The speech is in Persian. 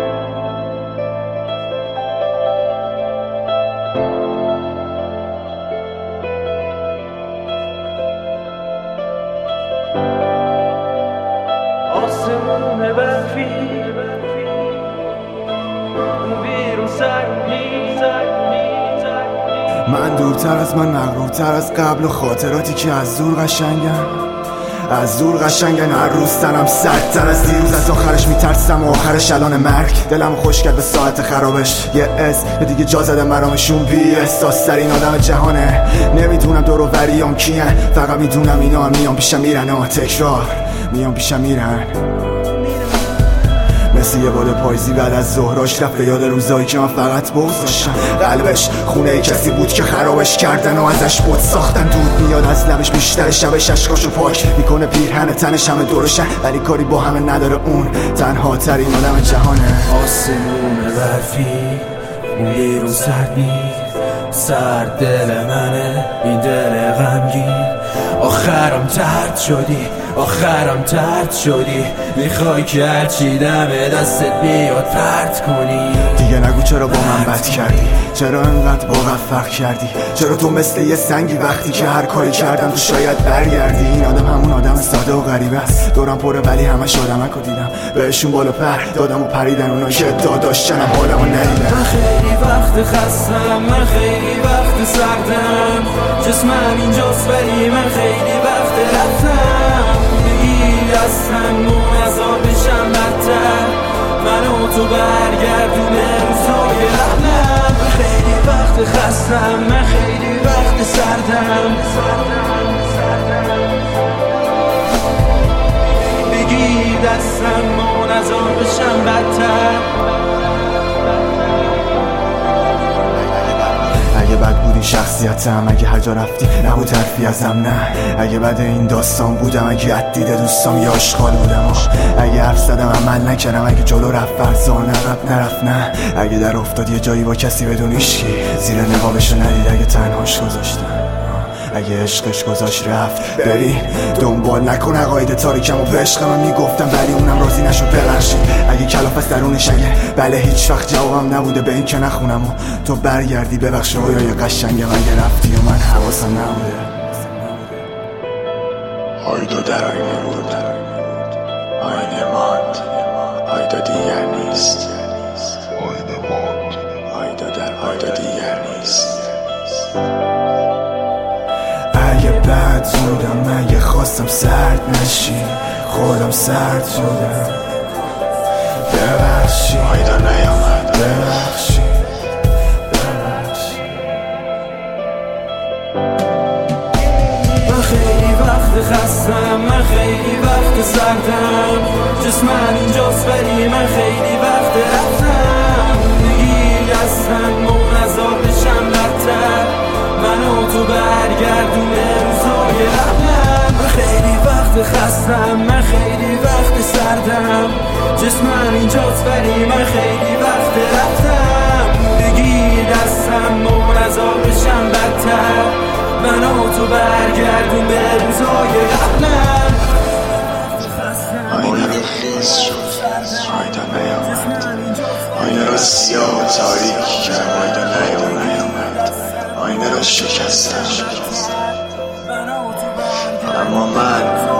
آسمون برفی بیرون من دورتر از من، مغرورتر از قبل و خاطراتی که از دور قشنگن هر روز تنم سردتر از دیروز، از آخرش میترسم و آخرش الان مرگ. دلم خوش کرد به ساعت خرابش یه دیگه جا زدم مرامشون بی احساس ترین آدم جهانه. نمیدونم دور و بریام کیان، فقط میدونم اینا هم میان پیشم میرن و تکرار میان پیشم میرن. مثل یه باد پاییزی بعد از ظهراش رفت به یاد روزایی که من فقط بغض داشتم. قلبش خونه کسی بود که خرابش کردن و ازش بود ساختن. دود میاد از لبش بیشتر شبش اشکاشو پاک میکنه، پیرهن تنش همه دورشن ولی کاری با همه نداره، اون تنها ترین آدم جهانه. آسمون برفی بیرون سرد نیست، سرد دل منه این دل غمگین. آخرم ترد شدی میخوای که هرچی دم دستت بیاد پرت کنی. دیگه نگو چرا با من بد کردی، چرا انقدر با فرق کردی، چرا تو مثل یه سنگی وقتی که هر کاری کردم تو شاید برگردی. این آدم همون آدم ساده و غریبه است، دورم پره ولی همش آدمکو دیدم بهشون بالا پر دادم و پریدن اونا که داشتنم حالمو ندیدن. من خیلی وقت خستم، من خیلی وقت سردم، جسمم اینجاست ولی من خیلی وقت رفتم. بگی دستم مون عذاب بشم بدتر، منو تو برگردونه روزای قبلم. من خیلی وقت خستم، من خیلی وقت سردم، بگی دستم مون عذاب بشم بدتر. اگه بد بودی شخصیتم، اگه هر جا رفتی نبود حرفی ازم، نه اگه بد این داستان بودم، اگه عد دیده دوستام یا اشغال بودم، اگه حرف زدم عمل نکردم، اگه جلو رفت فرزان عقب نرفت، نه اگه در افتاد یه جایی با کسی بدون هیچکی زیر نقابشو ندید، اگه تنهاش گذاشتم، اگه عشقش گذاشت رفت. بریم دنبال نکن عقاید تاریکم و به عشق من میگفتم ولی اونم راضی نشد ببخشید. اگه کلاف از درونش اگه بله هیچ وقت جوابم نبوده به این که نخونم و تو برگردی ببخش رویای قشنگم اگه رفتی و من حواسم نبوده. آیدا در آینه بود، آینه ماند، آیدا دیگر نیست، آینه ماند، آیدا دیگر نیست. اگه بد بودم، اگه خواستم سرد نشی خودم سرد شدم، ببخشی آیدا نیامد، ببخشی. من خیلی وقت خستم، من خیلی وقت سردم، جسمم اینجاست ولی من خیلی وقت رفتم. بگی دستم مون عذاب بشم بدتر، منو تو برگردونه روزای قبلم. من خیلی وقت خستم، من خیلی وقت سردم، جسمم اینجاست ولی من خیلی وقت رفتم. بگی دستم مون عذاب بشم بدتر، منو تو برگردون به روزای قبلم. آینه رو خیز شد، آیدا نیامد، آینه رو سیاه و تاریک کرد، آیدا نیامد، آینه رو شکستم، اما من